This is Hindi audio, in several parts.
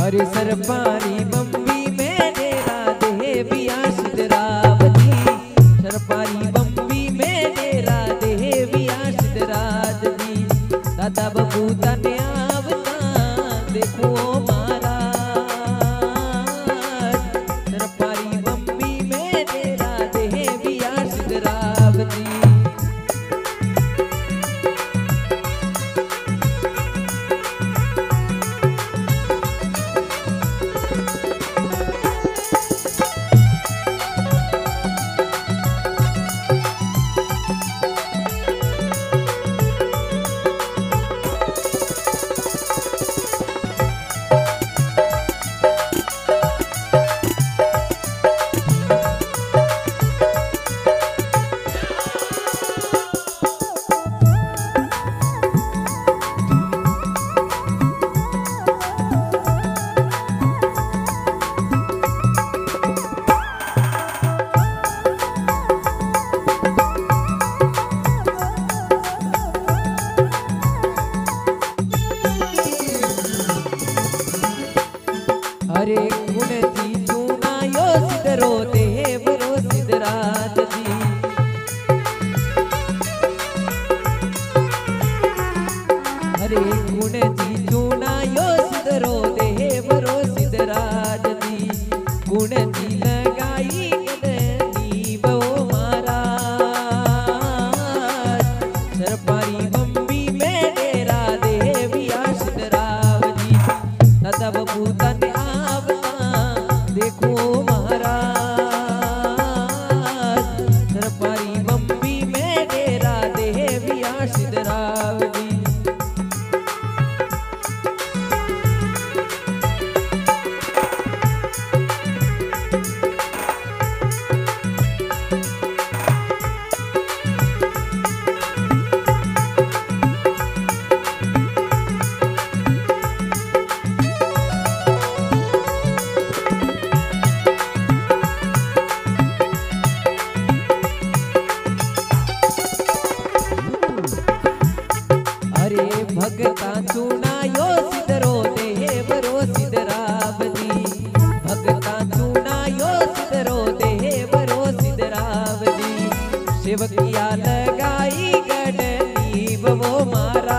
अरे सरपारी बम्बी में डेरा देविया सिद्धरावती, सरपारी बम्बी में डेरा देविया सिद्धराज दी। दादा बबू तने आवता देखो मारा, सरपारी बम्बी में डेरा देविया सिद्धरावती। अरे गुणती चुनायो सिद्धरो देवरो सिद्धराज जी। अरे गुणती चुनायो सिद्धरो देवरो सिद्धराज जी। गुणती लगाई गदनी वो मारा, सरपारी बम्बी में डेरा देविया सिद्धराव जी। दादा बबू तने देखो महाराज, सरपारी बम्बी में डेरा देविया सिद्धराव जी। अरे भगता चुनायो सिद्धरो देवरो सिद्धराव जी। भगता चुनायो सिद्धरो देवरो सिद्धराव जी। सेवकिया लगाई गडनी वो मारा,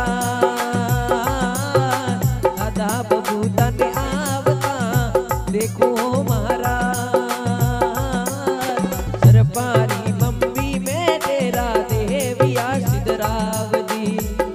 दादा बबू तने आवता देखो महाराज, सरपारी बम्बी में डेरा देविया सिद्धराव जी।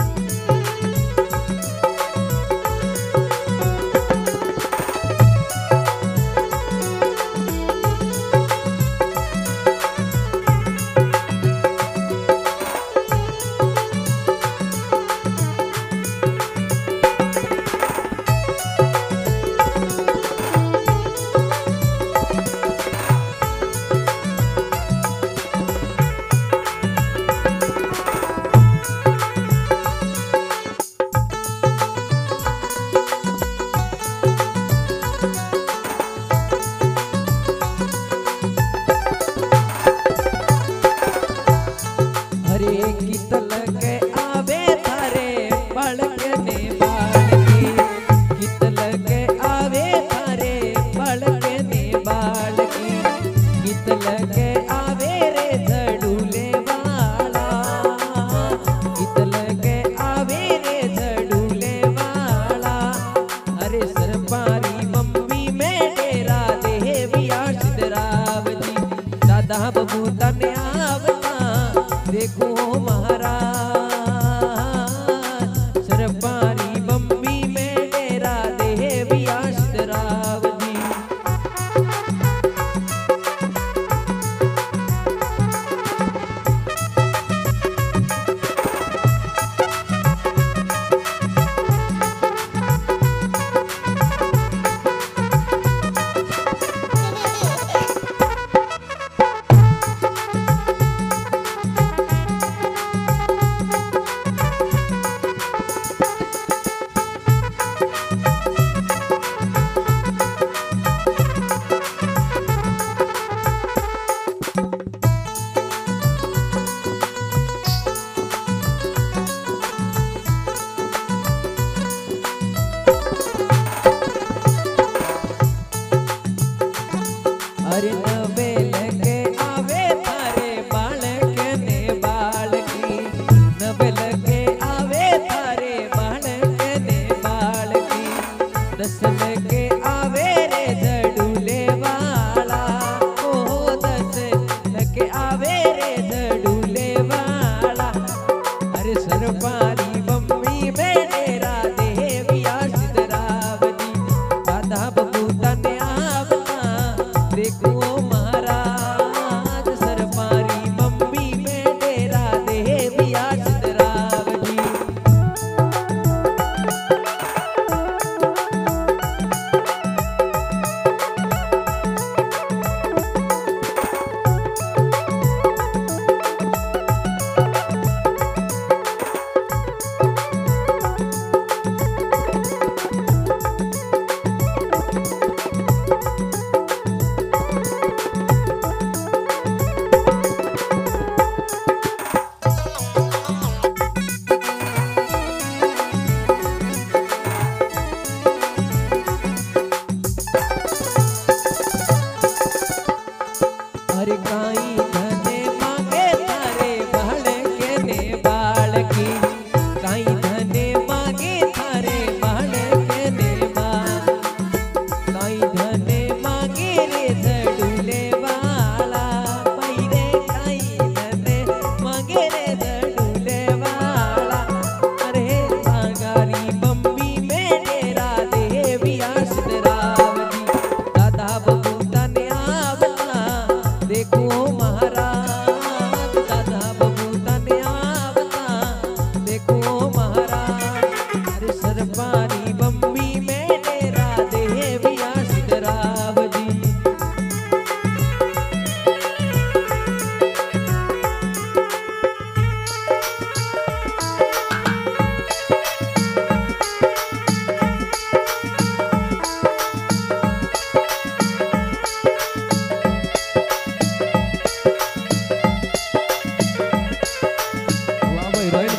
अरे गीत लगे आवे थारे पलकने बालकी, गीत लगे आवे थारे पलकने बालकी। गीत लगे आवे रे झड़ूले वाला, गीत लगे आवे रे झड़ूले वाला। अरे सरपारी बम्बी में डेरा देविया सिद्धराव जी। दादा बबू तने आवता देखो महाराज, सरपारी बम्बी में डेरा देविया सिद्धराव जी।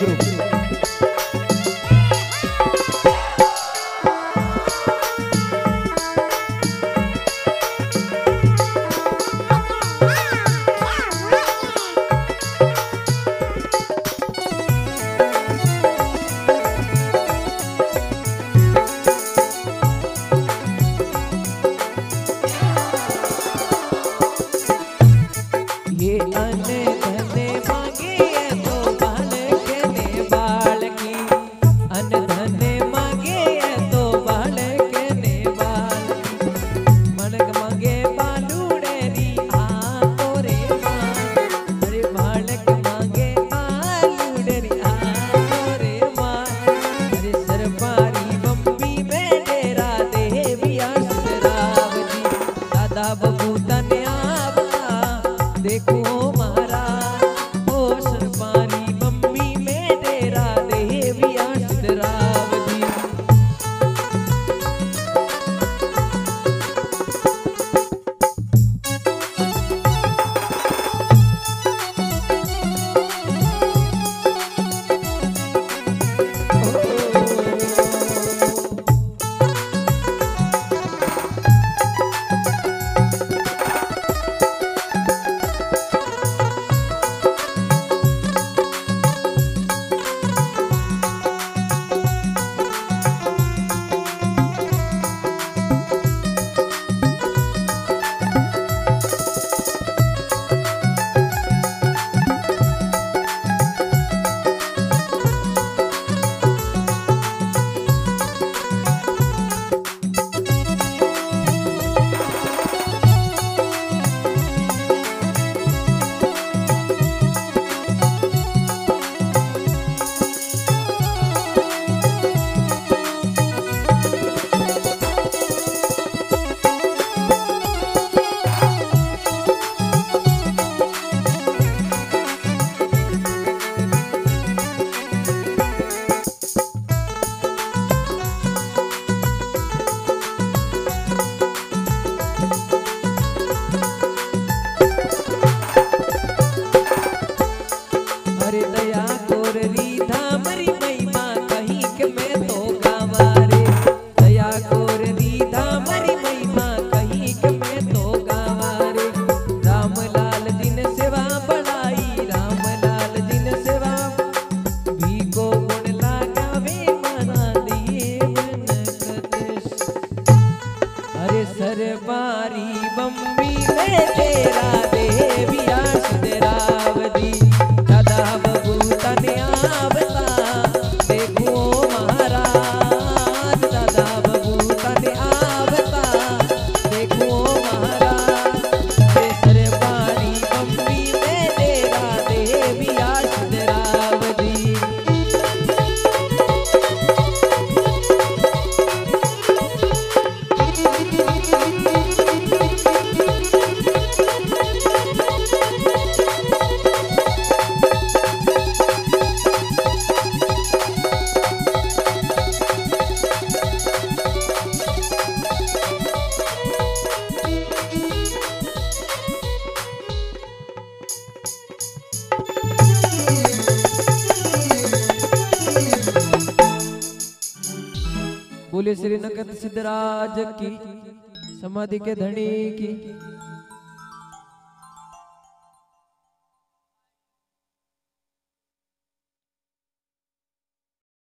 ग्रुप। ये अने धने मांगे तो बाल के ने बाल की, अन धने मांगे तो बाल के ने बाल की, मणक मांगे बालूड़ेरी आ तोरे मां, अरे बालक मांगे बालूड़ेरी आ तोरे मां, अरे सरपारी बम्बी में डेरा देवी आसराव जी, दादा बबू तने देखो मारा ओ सरपारी बम्बी में डेरा देवी आसराव जी। दया कोररी धामरी महिमा कहीं के मैं तो गावा रे, दया कोररी धामरी महिमा कहीं के मैं तो गावा रे, राम लाल दिन सेवा बढ़ाई, राम लाल दिन सेवा भी को गुण लगावे माना दिए बनकत, अरे सरबारी बम्बी में तेरा देवी आसराव जी, दादा बबू तने आवता देखो महाराज, दादा बबू तने आवता देखो महाराज, सरबारी बम्बी में तेरा देवी आसराव जी। बोले श्री नकद सिद्धराज की, समाधि के धनी की।